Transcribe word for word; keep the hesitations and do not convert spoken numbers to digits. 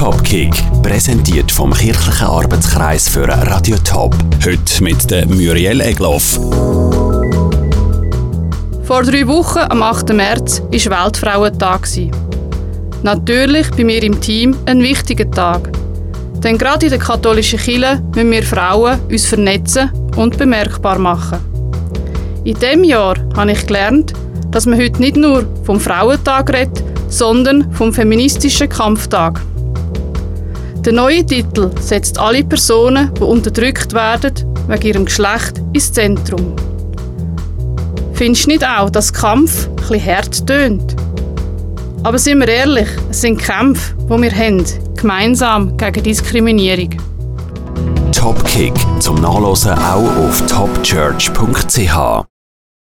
Topkick, präsentiert vom Kirchlichen Arbeitskreis für Radio Top. Heute mit der Muriel Egloff. Vor drei Wochen, am achten März, war Weltfrauentag. Natürlich bei mir im Team ein wichtiger Tag. Denn gerade in der katholischen Kirche müssen wir Frauen uns vernetzen und bemerkbar machen. In diesem Jahr habe ich gelernt, dass man heute nicht nur vom Frauentag redet, sondern vom feministischen Kampftag. Der neue Titel setzt alle Personen, die unterdrückt werden, wegen ihrem Geschlecht, ins Zentrum. Findest du nicht auch, dass Kampf ein bisschen hart tönt? Aber sind wir ehrlich, es sind Kämpfe, die wir haben, gemeinsam gegen Diskriminierung. Topkick zum Nachlesen auch auf top church punkt c h.